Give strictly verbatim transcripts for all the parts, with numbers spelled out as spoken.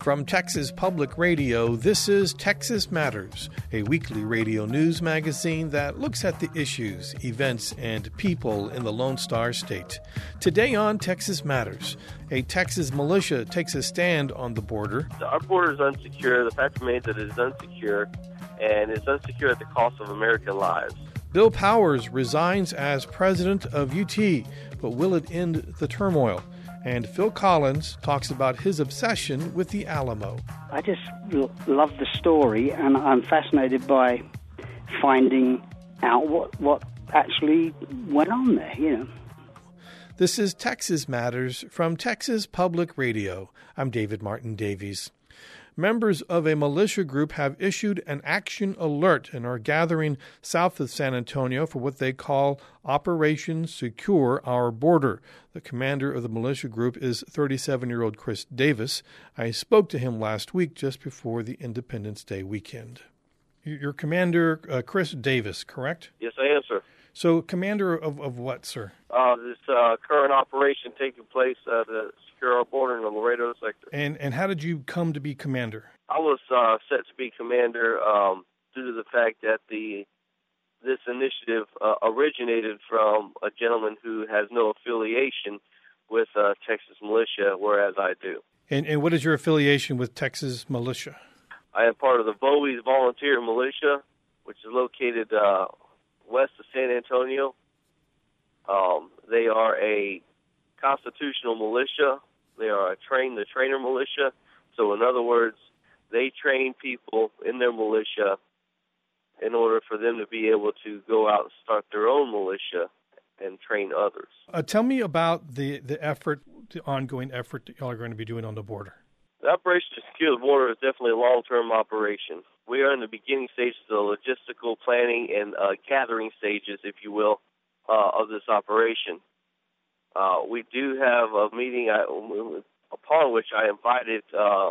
From Texas Public Radio, this is Texas Matters, a weekly radio news magazine that looks at the issues, events, and people in the Lone Star State. Today on Texas Matters, a Texas militia takes a stand on the border. Our border is unsecure. The fact remains that it is unsecure, and it's unsecure at the cost of American lives. Bill Powers resigns as president of U T, but will it end the turmoil? And Phil Collins talks about his obsession with the Alamo. I just l- love the story, and I'm fascinated by finding out what, what actually went on there, you know. This is Texas Matters from Texas Public Radio. I'm David Martin Davies. Members of a militia group have issued an action alert and are gathering south of San Antonio for what they call Operation Secure Our Border. The commander of the militia group is thirty-seven-year-old Chris Davis. I spoke to him last week just before the Independence Day weekend. Your commander, uh, Chris Davis, correct? Yes, I am, sir. So, commander of, of what, sir? Uh, this uh, current operation taking place uh, to secure our border in the Laredo sector. And and how did you come to be commander? I was uh, set to be commander um, due to the fact that the this initiative uh, originated from a gentleman who has no affiliation with uh, Texas militia, whereas I do. And and what is your affiliation with Texas militia? I am part of the Bowies Volunteer Militia, which is located uh, west of San Antonio. Um, they are a constitutional militia. They are a train-the-trainer militia. So, in other words, they train people in their militia in order for them to be able to go out and start their own militia and train others. Uh, tell me about the, the effort, the ongoing effort that y'all are going to be doing on the border. The operation to secure the border is definitely a long-term operation. We are in the beginning stages of logistical planning and uh, gathering stages, if you will, uh, of this operation. Uh, we do have a meeting I, upon which I invited uh,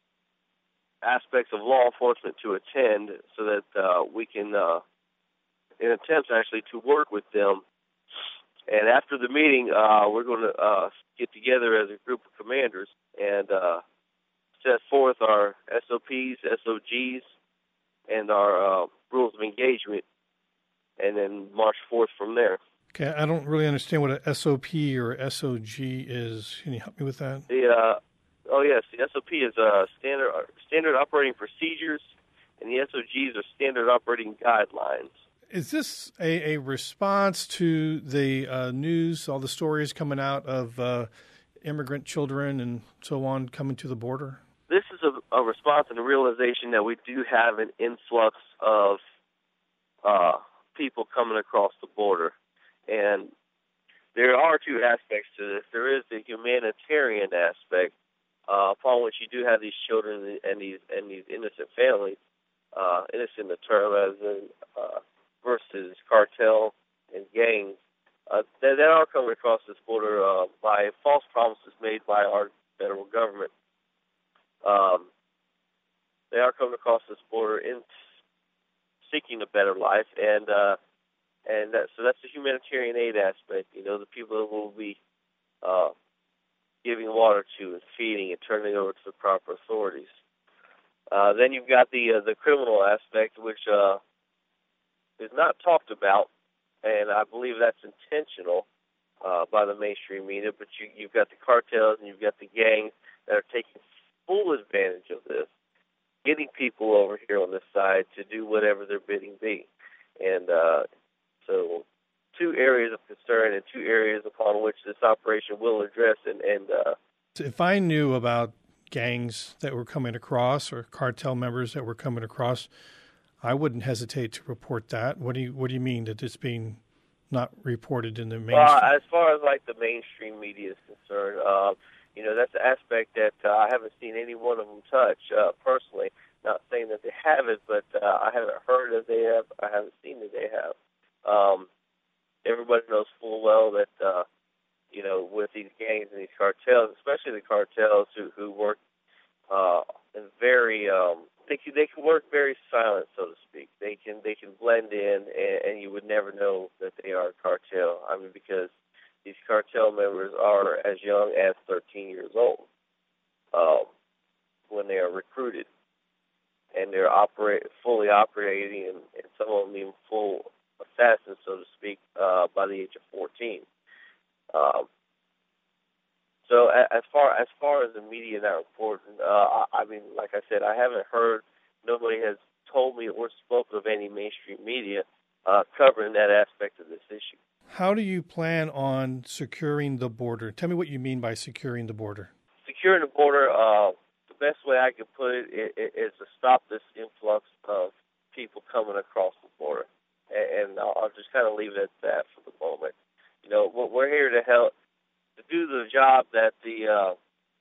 aspects of law enforcement to attend so that uh, we can, uh, in attempts actually to work with them. And after the meeting, uh, we're going to uh, get together as a group of commanders and uh, set forth our S O Ps, S O Gs, and our uh, rules of engagement, and then march forth from there. Okay, I don't really understand what an S O P or S O G is. Can you help me with that? The uh, oh yes, the S O P is uh, standard standard operating procedures, and the S O Gs are standard operating guidelines. Is this a, a response to the uh, news, all the stories coming out of uh, immigrant children and so on coming to the border? This is a, a response and a realization that we do have an influx of uh, people coming across the border. And there are two aspects to this. There is the humanitarian aspect, uh, upon which you do have these children and these and these innocent families, uh, innocent in the term as in, uh, versus cartel and gangs, uh, that, that are coming across this border uh, by false promises made by our federal government. Um, they are coming across this border in seeking a better life, and uh, and that, so that's the humanitarian aid aspect. You know, the people that we'll be uh, giving water to and feeding and turning over to the proper authorities. Uh, then you've got the uh, the criminal aspect, which uh, is not talked about, and I believe that's intentional uh, by the mainstream media. But you, you've got the cartels and you've got the gangs that are taking full advantage of this, getting people over here on this side to do whatever their bidding be. And uh, so two areas of concern and two areas upon which this operation will address. And, and uh, if I knew about gangs that were coming across or cartel members that were coming across, I wouldn't hesitate to report that. What do you What do you mean that it's being not reported in the mainstream? Well, as far as like the mainstream media is concerned, uh, you know, that's the aspect that uh, I haven't seen any one of them touch uh, personally. Not saying that they haven't, but uh, I haven't heard that they have. I haven't seen that they have. Um, everybody knows full well that uh, you know, with these gangs and these cartels, especially the cartels who who work uh, in very um, they can they can work very silent, so to speak. They can they can blend in, and, and you would never know that they are a cartel. I mean, because these cartel members are as young as thirteen years old. Um, when they are recruited, and they're operate fully operating, and, and some of them even full assassins, so to speak, uh, by the age of fourteen. Um, so as far as far as the media not reporting, uh, I mean, like I said, I haven't heard. Nobody has told me or spoken of any mainstream media uh, covering that aspect of this issue. How do you plan on securing the border? Tell me what you mean by securing the border. Securing the border, uh, the best way I can put it is to stop this influx of people coming across the border. And I'll just kind of leave it at that for the moment. You know, we're here to help, to do the job that the, uh,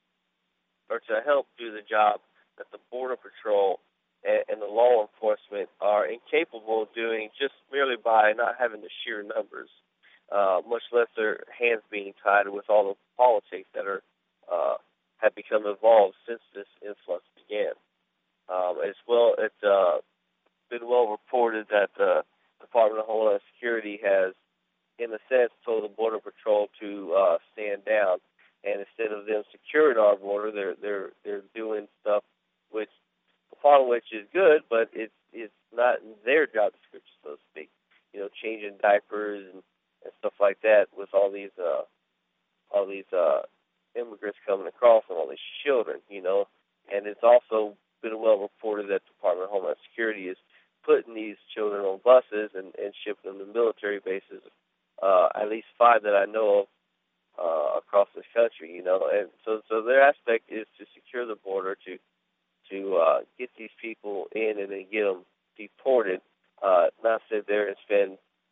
or to help do the job that the Border Patrol and, and the law enforcement are incapable of doing just merely by not having the sheer numbers, uh, much less their hands being tied with all the politics that are uh, have become involved since this influx began. Um, as well, it's uh, been well reported that the Department of Homeland Security has, in a sense, told the Border Patrol to uh, stand down, and instead of them securing our border, they're they're they're doing stuff which, upon which is good, but it's it's not in their job description, so to speak. You know, changing diapers and, and stuff like that with all these uh, all these uh, immigrants coming across and all these children. You know, and it's also been well reported that the Department of Homeland Security is putting these children on buses and, and shipping them to military bases, uh, at least five that I know of uh, across this country, you know. And so so their aspect is to secure the border, to to uh, get these people in and then get them deported, uh, not sit there and spend,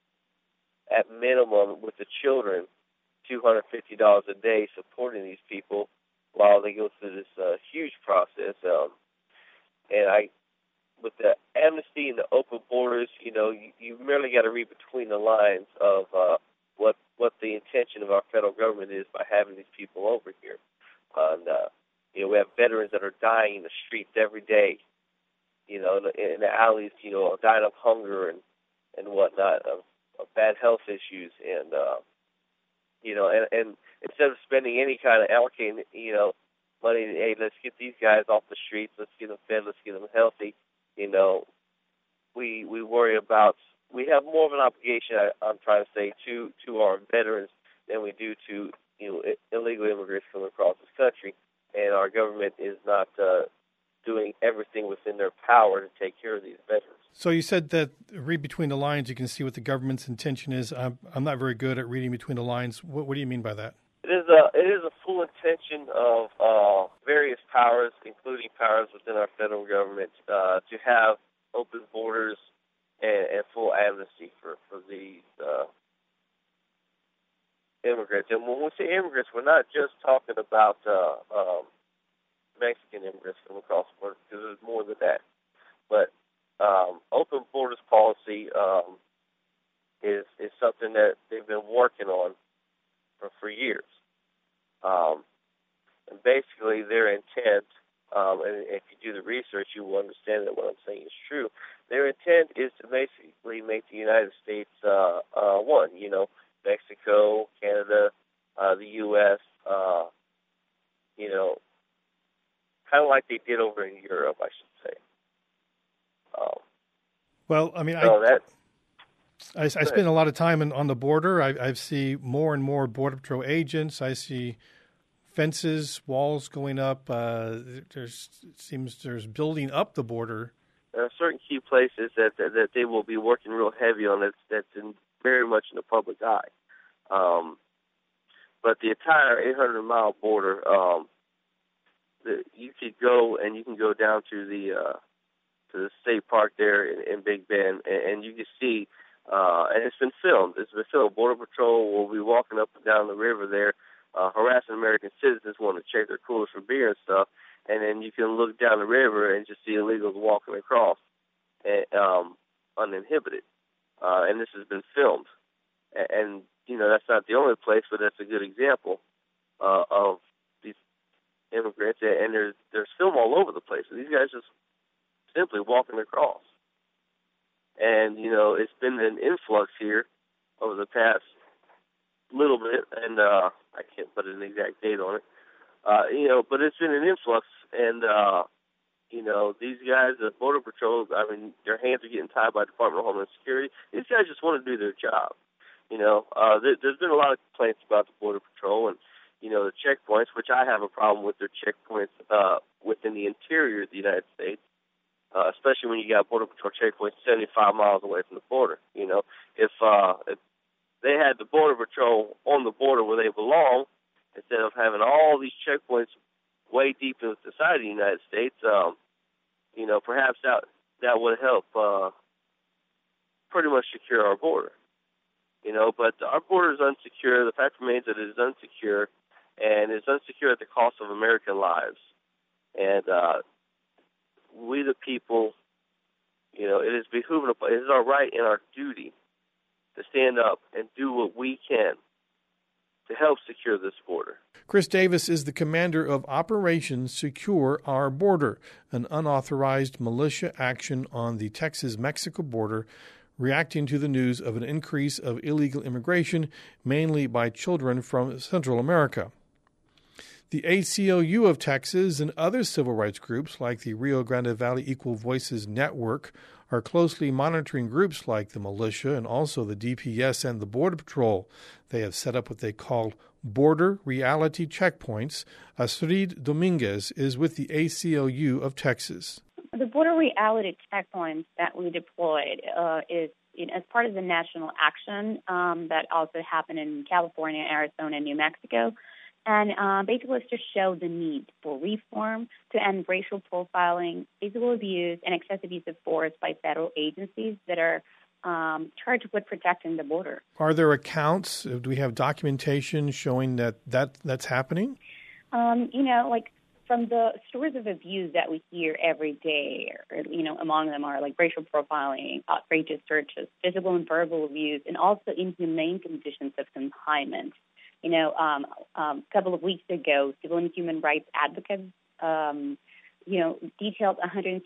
at minimum, with the children, two hundred fifty dollars a day supporting these people while they go through this uh, huge process. Um, and I... With the amnesty and the open borders, you know, you, you merely got to read between the lines of uh, what what the intention of our federal government is by having these people over here. And, uh, you know, we have veterans that are dying in the streets every day, you know, in the, in the alleys, you know, dying of hunger and, and whatnot, of, of bad health issues. And, uh, you know, and, and instead of spending any kind of allocating, you know, money, hey, let's get these guys off the streets, let's get them fed, let's get them healthy. You know, we we worry about, we have more of an obligation, I, I'm trying to say, to, to our veterans than we do to, you know, illegal immigrants coming across this country. And our government is not uh, doing everything within their power to take care of these veterans. So you said that read between the lines, you can see what the government's intention is. I'm, I'm not very good at reading between the lines. What, what do you mean by that? It is a, it is a full intention of uh, various powers, including powers within our federal government, uh, to have open borders and, and full amnesty for, for these uh, immigrants. And when we say immigrants, we're not just talking about uh, um, Mexican immigrants coming across the border, because there's more than that. But um, open borders policy um, is, is something that they've been working on for, for years. Um, and basically their intent, um, and if you do the research, you will understand that what I'm saying is true. Their intent is to basically make the United States uh, uh, one, you know, Mexico, Canada, uh, the U S, uh, you know, kind of like they did over in Europe, I should say. Um, well, I mean, so I... that, I, I spend a lot of time in, on the border. I, I see more and more Border Patrol agents. I see fences, walls going up. Uh, there's it seems there's building up the border. There are certain key places that that, that they will be working real heavy on. That's that's in, very much in the public eye. Um, but the entire eight hundred mile border, um, the, you could go and you can go down to the uh, to the state park there in, in Big Bend, and, and you can see. Uh, and it's been filmed. It's been filmed. Border Patrol will be walking up and down the river there, uh, harassing American citizens wanting to check their coolers for beer and stuff. And then you can look down the river and just see illegals walking across, and, um, uninhibited. Uh, and this has been filmed. And, and, you know, that's not the only place, but that's a good example uh, of these immigrants. And there's, there's film all over the place. These guys just simply walking across. And, you know, it's been an influx here over the past little bit, and uh, I can't put an exact date on it. Uh, you know, but it's been an influx, and uh, You know, these guys, the Border Patrol, I mean, their hands are getting tied by the Department of Homeland Security. These guys just want to do their job. You know, uh, there, there's been a lot of complaints about the Border Patrol and, you know, the checkpoints, which I have a problem with their checkpoints uh, within the interior of the United States, uh, especially when you got Border Patrol checkpoints seventy-five miles away from the border. You know, if, uh, if they had the Border Patrol on the border where they belong, instead of having all these checkpoints way deep inside of the United States, um, you know, perhaps that that would help uh, pretty much secure our border. You know, but our border is unsecure. The fact remains that it is unsecure, and it's unsecure at the cost of American lives. And uh, we, the people, you know, it is behooving, it is our right and our duty to stand up and do what we can to help secure this border. Chris Davis is the commander of Operation Secure Our Border, an unauthorized militia action on the Texas-Mexico border, reacting to the news of an increase of illegal immigration, mainly by children from Central America. The A C L U of Texas and other civil rights groups like the Rio Grande Valley Equal Voices Network are closely monitoring groups like the militia and also the D P S and the Border Patrol. They have set up what they call border reality checkpoints. Astrid Dominguez is with the A C L U of Texas. The border reality checkpoints that we deployed uh, is you know, as part of the national action um, that also happened in California, Arizona, and New Mexico. And uh, basically it's to show the need for reform to end racial profiling, physical abuse, and excessive use of force by federal agencies that are um, charged with protecting the border. Are there accounts? Do we have documentation showing that, that that's happening? Um, you know, like from the stories of abuse that we hear every day, or, you know, among them are like racial profiling, outrageous searches, physical and verbal abuse, and also inhumane conditions of confinement. You know, um, um, a couple of weeks ago, civil and human rights advocates, um, you know, detailed one hundred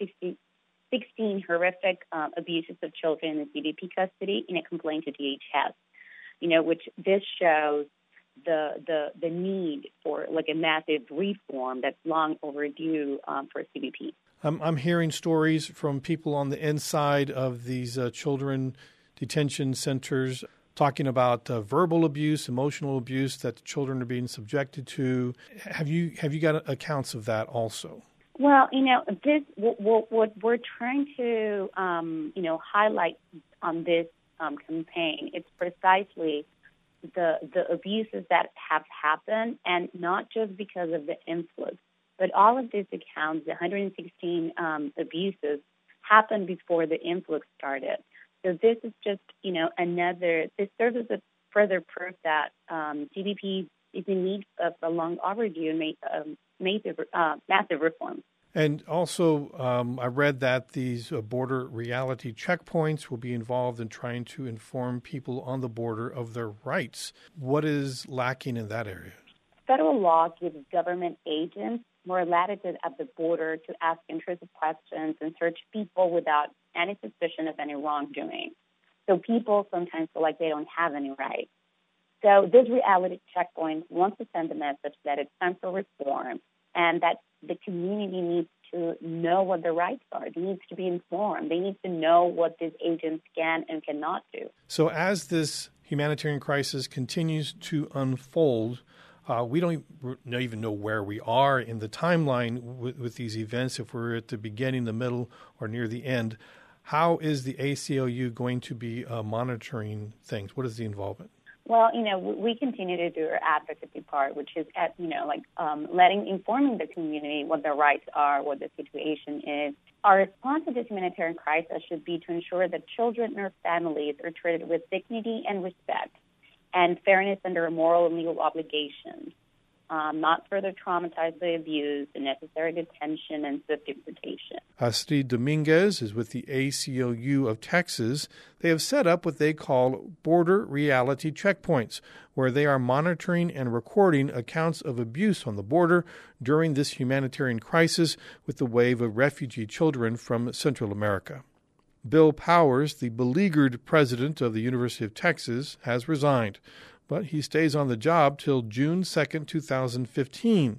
sixteen horrific uh, abuses of children in C B P custody in a complaint to D H S. You know, which this shows the the the need for like a massive reform that's long overdue um, for C B P. I'm, I'm hearing stories from people on the inside of these uh, children detention centers talking about uh, verbal abuse, emotional abuse that the children are being subjected to. Have you have you got accounts of that also? Well, you know, this what, what we're trying to um, you know highlight on this um, campaign. It's precisely the the abuses that have happened, and not just because of the influx, but all of these accounts, the one hundred sixteen um, abuses, happened before the influx started. So this is just, you know, another, this serves as a further proof that um, C B P is in need of a long overdue and ma- um, massive, uh, massive reform. And also, um, I read that these uh, border reality checkpoints will be involved in trying to inform people on the border of their rights. What is lacking in that area? Federal law gives government agents more latitude at the border to ask intrusive questions and search people without any suspicion of any wrongdoing. So people sometimes feel like they don't have any rights. So this reality checkpoint wants to send a message that it's time for reform and that the community needs to know what their rights are. They need to be informed. They need to know what these agents can and cannot do. So as this humanitarian crisis continues to unfold, Uh, we don't even know where we are in the timeline with, with these events, if we're at the beginning, the middle, or near the end. How is the A C L U going to be uh, monitoring things? What is the involvement? Well, you know, we continue to do our advocacy part, which is, at you know, like um, letting, informing the community what their rights are, what the situation is. Our response to this humanitarian crisis should be to ensure that children and their families are treated with dignity and respect, and fairness under a moral and legal obligation, um, not further traumatized by abuse, unnecessary detention, and swift deportation. Astrid Dominguez is with the A C L U of Texas. They have set up what they call border reality checkpoints, where they are monitoring and recording accounts of abuse on the border during this humanitarian crisis with the wave of refugee children from Central America. Bill Powers, the beleaguered president of the University of Texas, has resigned, but he stays on the job till June second, two thousand fifteen.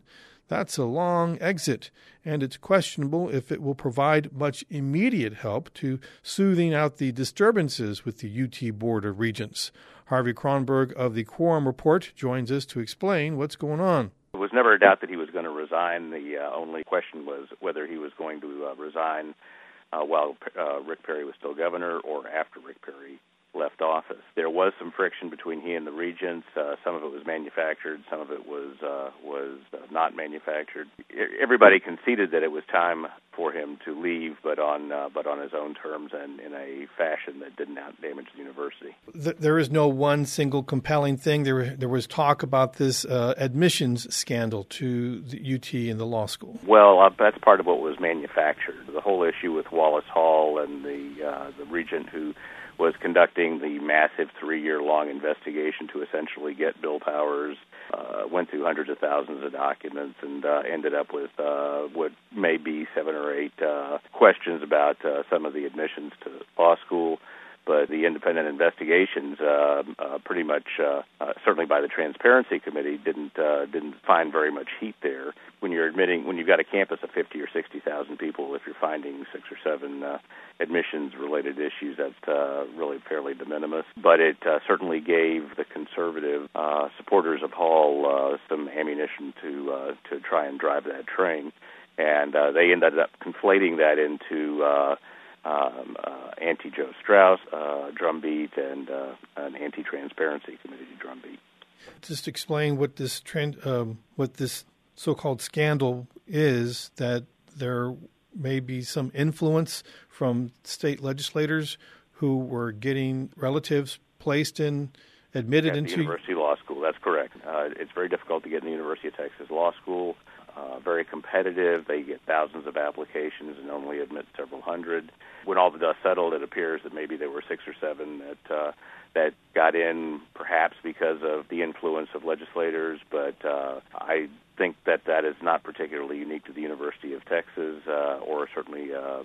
That's a long exit, and it's questionable if it will provide much immediate help to soothing out the disturbances with the U T Board of Regents. Harvey Kronberg of the Quorum Report joins us to explain what's going on. There was never a doubt that he was going to resign. The uh, only question was whether he was going to uh, resign uh, while uh, Rick Perry was still governor or after Rick Perry left office. There was some friction between he and the regents. Uh, some of it was manufactured, some of it was uh, was uh, not manufactured. Everybody conceded that it was time for him to leave, but on uh, but on his own terms and in a fashion that didn't damage the university. There is no one single compelling thing. There there was talk about this uh, admissions scandal to the U T and the law school. Well, uh, that's part of what was manufactured. The whole issue with Wallace Hall and the uh, the regent who was conducting the massive three-year-long investigation to essentially get Bill Powers, uh, went through hundreds of thousands of documents, and uh, ended up with uh, what may be seven or eight uh, questions about uh, some of the admissions to law school. But the independent investigations, uh, uh, pretty much, uh, uh, certainly by the Transparency Committee, didn't uh, didn't find very much heat there. When you're admitting, when you've got a campus of fifty or sixty thousand people, if you're finding six or seven uh, admissions-related issues, that's uh, really fairly de minimis. But it uh, certainly gave the conservative uh, supporters of Hall uh, some ammunition to uh, to try and drive that train, and uh, they ended up conflating that into Uh, Um, uh, anti-Joe Strauss uh, drumbeat and uh, an anti-Transparency Committee drumbeat. Just explain what this trend, um, what this so-called scandal is. That there may be some influence from state legislators who were getting relatives placed in, admitted At into the University Law School. That's correct. Uh, it's very difficult to get in the University of Texas Law School. Uh, very competitive. They get thousands of applications and only admit several hundred. When all the dust settled, it appears that maybe there were six or seven that uh, that got in, perhaps because of the influence of legislators. But uh, I think that that is not particularly unique to the University of Texas, uh, or certainly uh,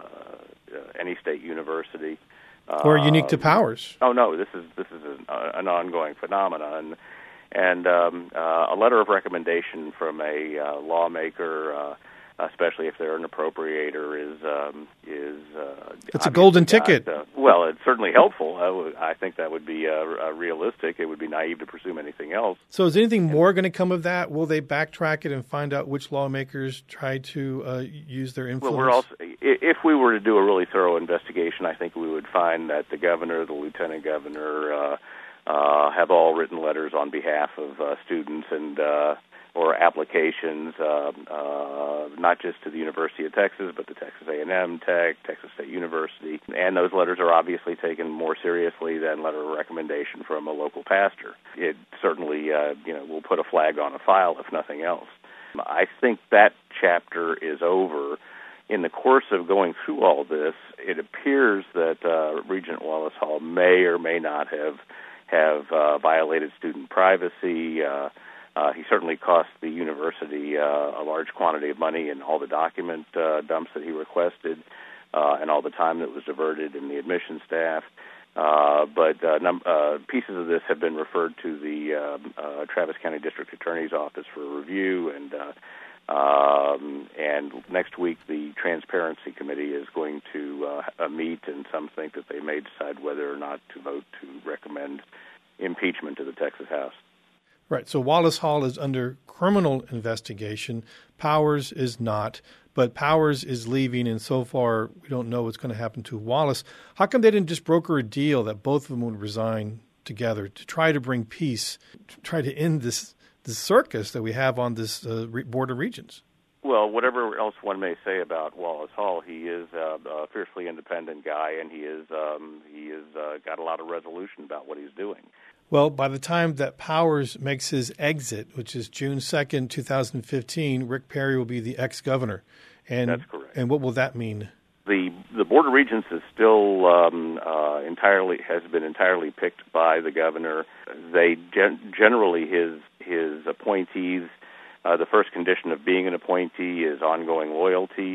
uh, any state university. Or unique to Powers. Oh no, this is this is an, uh, an ongoing phenomenon. And um, uh, a letter of recommendation from a uh, lawmaker, uh, especially if they're an appropriator, is um, is uh, it's a golden not, ticket. Uh, well, it's certainly helpful. I, w- I think that would be uh, uh, realistic. It would be naive to presume anything else. So, is anything more going to come of that? Will they backtrack it and find out which lawmakers try to uh, use their influence? Well, we're also, if we were to do a really thorough investigation, I think we would find that the governor, the lieutenant governor. Uh, Uh, have all written letters on behalf of uh, students and uh, or applications, uh, uh, not just to the University of Texas, but to Texas A and M, Tech, Texas State University. And those letters are obviously taken more seriously than letter of recommendation from a local pastor. It certainly, uh, you know, will put a flag on a file, if nothing else. I think that chapter is over. In the course of going through all this, it appears that uh, Regent Wallace Hall may or may not have have uh, violated student privacy. Uh, uh, he certainly cost the university uh, a large quantity of money in all the document uh, dumps that he requested uh, and all the time that was diverted in the admission staff. Uh, but uh, num- uh, pieces of this have been referred to the uh, uh, Travis County District Attorney's Office for review, and uh, Um, and next week, the Transparency Committee is going to uh, meet, and some think that they may decide whether or not to vote to recommend impeachment to the Texas House. Right. So Wallace Hall is under criminal investigation. Powers is not. But Powers is leaving, and so far we don't know what's going to happen to Wallace. How come they didn't just broker a deal that both of them would resign together to try to bring peace, to try to end this the circus that we have on this uh, Board of Regents? Well, whatever else one may say about Wallace Hall, he is uh, a fiercely independent guy, and he is um, he has uh, got a lot of resolution about what he's doing. Well, by the time that Powers makes his exit, which is June second, twenty fifteen, Rick Perry will be the ex-governor. And, That's correct. And what will that mean? The the Board of Regents is still um, uh, entirely has been entirely picked by the governor. They gen- generally his his appointees. Uh, the first condition of being an appointee is ongoing loyalty,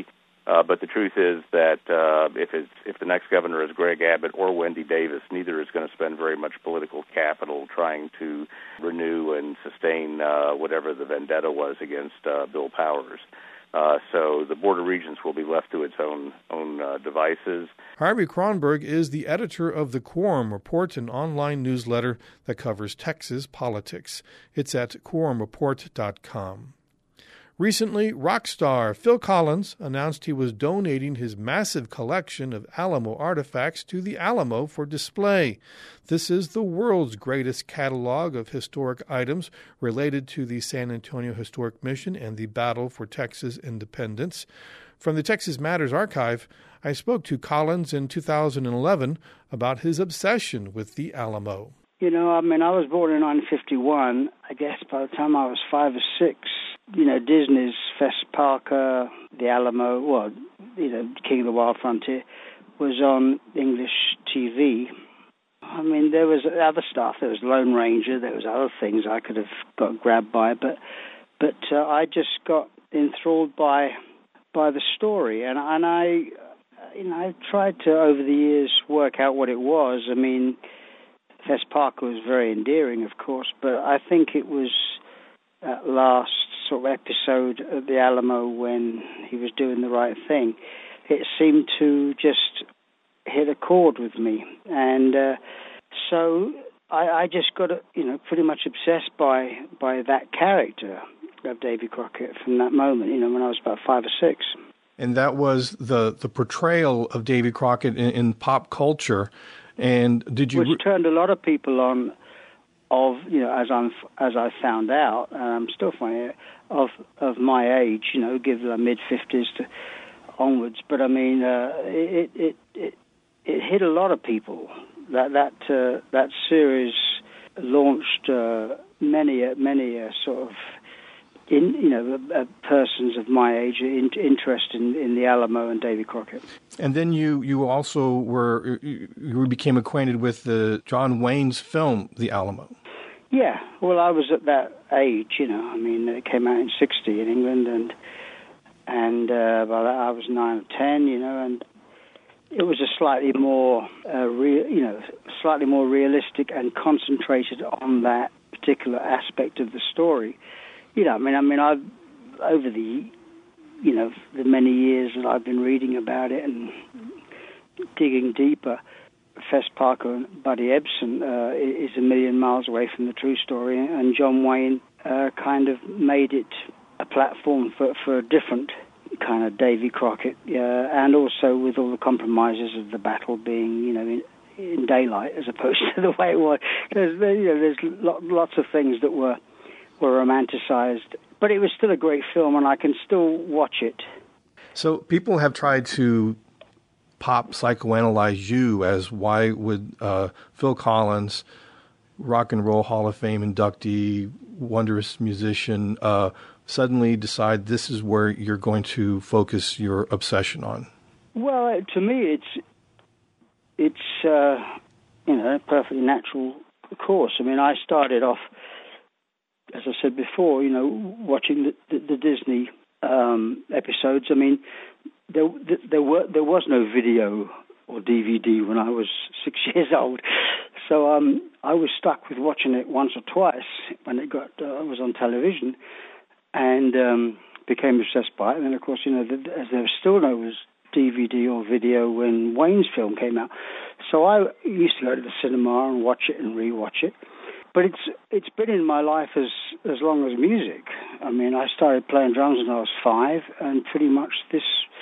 Uh, but the truth is that uh, if it's, if the next governor is Greg Abbott or Wendy Davis, neither is going to spend very much political capital trying to renew and sustain uh, whatever the vendetta was against uh, Bill Powers. Uh, so the Board of Regents will be left to its own own uh, devices. Harvey Kronberg is the editor of the Quorum Report, an online newsletter that covers Texas politics. It's at quorum report dot com. Recently, rock star Phil Collins announced he was donating his massive collection of Alamo artifacts to the Alamo for display. This is the world's greatest catalog of historic items related to the San Antonio Historic Mission and the battle for Texas independence. From the Texas Matters archive, I spoke to Collins in two thousand eleven about his obsession with the Alamo. You know, I mean, I was born in nineteen fifty-one. I guess by the time I was five or six, you know, Disney's Fess Parker, the Alamo, well, you know, King of the Wild Frontier, was on English T V. I mean, there was other stuff. There was Lone Ranger. There was other things I could have got grabbed by, but but uh, I just got enthralled by by the story, and and I, you know, I tried to over the years work out what it was. I mean, Fess Parker was very endearing, of course, but I think it was that last sort of episode at the Alamo when he was doing the right thing. It seemed to just hit a chord with me, and uh, so I, I just got, you know, pretty much obsessed by by that character of Davy Crockett from that moment. You know, when I was about five or six. And that was the the portrayal of Davy Crockett in, in pop culture. And did you? Which turned a lot of people on, of you know, as I'm as I found out, and I'm still finding it, of of my age, you know, give the mid fifties to onwards. But I mean, uh, it, it it it hit a lot of people. That that uh, that series launched uh, many a, many a sort of in you know uh, persons of my age in, interest in, in the Alamo and Davy Crockett. And then you, you also were you became acquainted with the John Wayne's film The Alamo. Yeah, well, I was at that age, you know. I mean, it came out in sixty in England, and and uh, by that I was nine or ten, you know, and it was a slightly more uh, real, you know, slightly more realistic and concentrated on that particular aspect of the story. You know, I mean, I mean, I've over the, you know, the many years that I've been reading about it and digging deeper, Fess Parker and Buddy Ebsen uh, is a million miles away from the true story, and John Wayne uh, kind of made it a platform for, for a different kind of Davy Crockett, uh, and also with all the compromises of the battle being, you know, in, in daylight as opposed to the way it was. There's, you know, there's lots of things that were were romanticized, but it was still a great film, and I can still watch it. So people have tried to pop psychoanalyze you as why would uh, Phil Collins, Rock and Roll Hall of Fame inductee, wondrous musician, uh, suddenly decide this is where you're going to focus your obsession on? Well, to me, it's it's uh, you know, a perfectly natural course. I mean, I started off, as I said before, you know, watching the, the, the Disney um, episodes. I mean, there there were there was no video or D V D when I was six years old, so um, I was stuck with watching it once or twice when it got uh, was on television, and um, became obsessed by it. And then, of course, you know, the, as there still no was D V D or video when Wayne's film came out, so I used to go to the cinema and watch it and rewatch it. But it's it's been in my life as, as long as music. I mean, I started playing drums when I was five, and pretty much this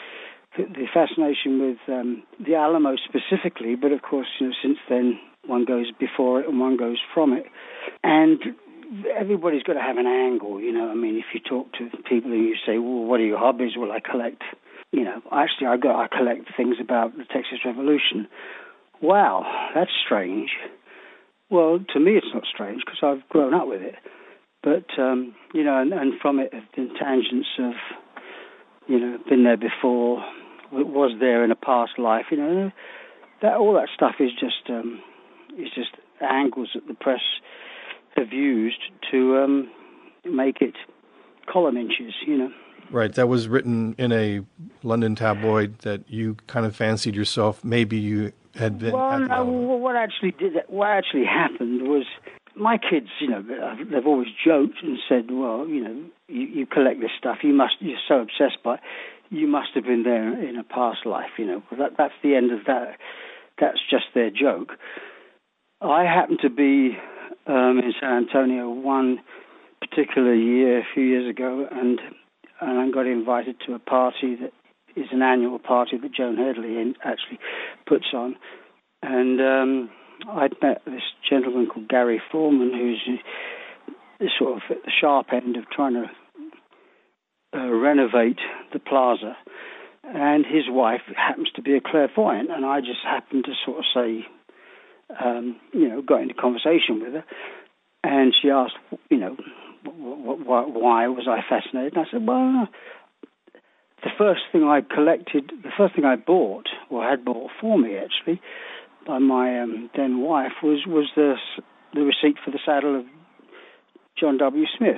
the fascination with um, the Alamo specifically. But of course, you know, since then one goes before it and one goes from it, and everybody's got to have an angle. You know, I mean, if you talk to people and you say, "Well, what are your hobbies?" Well, I collect. You know, actually, I got I collect things about the Texas Revolution. Wow, that's strange. Well, to me, it's not strange because I've grown up with it. But, um, you know, and, and from it have been tangents of, you know, been there before, was there in a past life, you know. That all that stuff is just um, is just angles that the press have used to um, make it column inches, you know. Right. That was written in a London tabloid that you kind of fancied yourself? Maybe you had been. Well, had no, what actually did what actually happened was my kids, you know, they've always joked and said, well, you know, you, you collect this stuff, you must, you're so obsessed by it, you must have been there in a past life, you know. That that's the end of that. That's just their joke. I happened to be um, in San Antonio one particular year, a few years ago, and and I got invited to a party that is an annual party that Joan Headley actually puts on. And um, I'd met this gentleman called Gary Foreman, who's sort of at the sharp end of trying to uh, renovate the plaza. And his wife happens to be a clairvoyant, and I just happened to sort of say, um, you know, got into conversation with her. And she asked, you know, why, why was I fascinated? And I said, well, the first thing I collected, the first thing I bought, or had bought for me actually, by my um, then wife, was, was the, the receipt for the saddle of John W. Smith.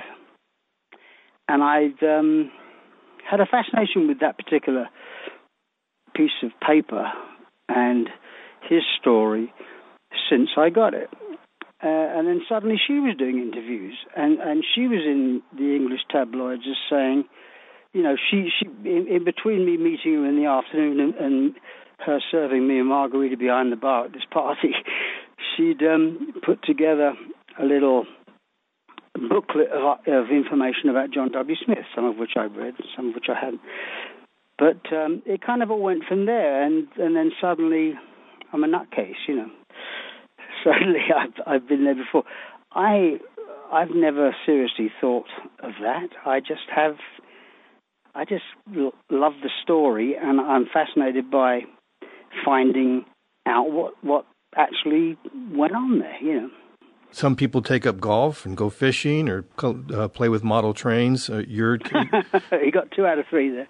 And I'd um, had a fascination with that particular piece of paper and his story since I got it. Uh, and then suddenly she was doing interviews, and, and she was in the English tabloids as saying, you know, she, she in, in between me meeting her in the afternoon and, and her serving me a margarita behind the bar at this party, she'd um, put together a little booklet of, of information about John W. Smith, some of which I read, some of which I hadn't. But um, it kind of all went from there, and, and then suddenly I'm a nutcase, you know. Suddenly I've, I've been there before. I, I've never seriously thought of that. I just have, I just l- love the story, and I'm fascinated by finding out what, what actually went on there, you know. Some people take up golf and go fishing or uh, play with model trains. Uh, you're you got two out of three there.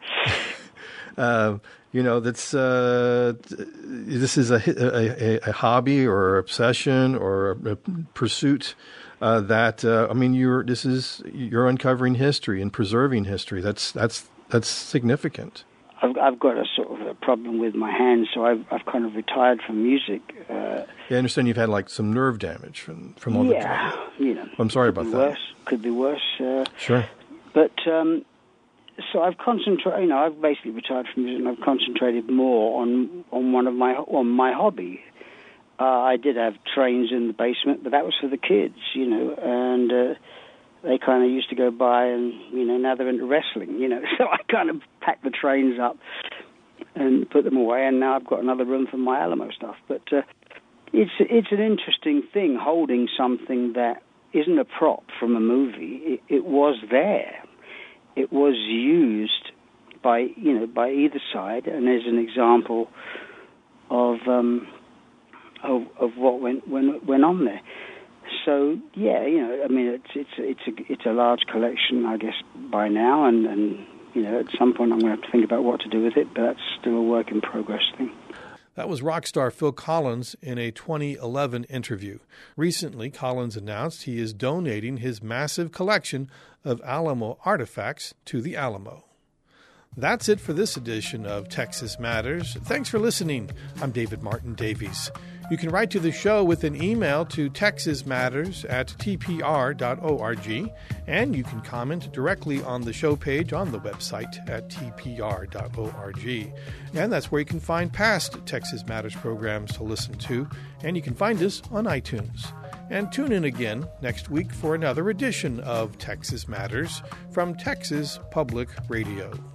uh, you know, that's uh, this is a, a, a hobby or obsession or a pursuit uh, that uh, I mean, you're this is you're uncovering history and preserving history. That's that's that's significant. I've, I've got a sort of a problem with my hands, so I've I've kind of retired from music. Uh, yeah, I understand you've had like some nerve damage from from all yeah, the. Yeah, you know. I'm sorry about that. Worse, could be worse. Uh, sure. But um, so I've concentrated. You know, I've basically retired from music, and I've concentrated more on on one of my on my hobby. Uh, I did have trains in the basement, but that was for the kids, you know, and. Uh, They kind of used to go by and, you know, now they're into wrestling, you know. So I kind of packed the trains up and put them away, and now I've got another room for my Alamo stuff. But uh, it's it's an interesting thing, holding something that isn't a prop from a movie. It, it was there. It was used by, you know, by either side, and there's an example of um, of, of what went, went, went on there. So yeah, you know, I mean, it's it's it's a it's a large collection, I guess, by now, and, and you know, at some point I'm going to have to think about what to do with it, but that's still a work in progress thing. That was rock star Phil Collins in a twenty eleven interview. Recently, Collins announced he is donating his massive collection of Alamo artifacts to the Alamo. That's it for this edition of Texas Matters. Thanks for listening. I'm David Martin Davies. You can write to the show with an email to texasmatters at t p r dot org, and you can comment directly on the show page on the website at t p r dot org. And that's where you can find past Texas Matters programs to listen to, and you can find us on iTunes. And tune in again next week for another edition of Texas Matters from Texas Public Radio.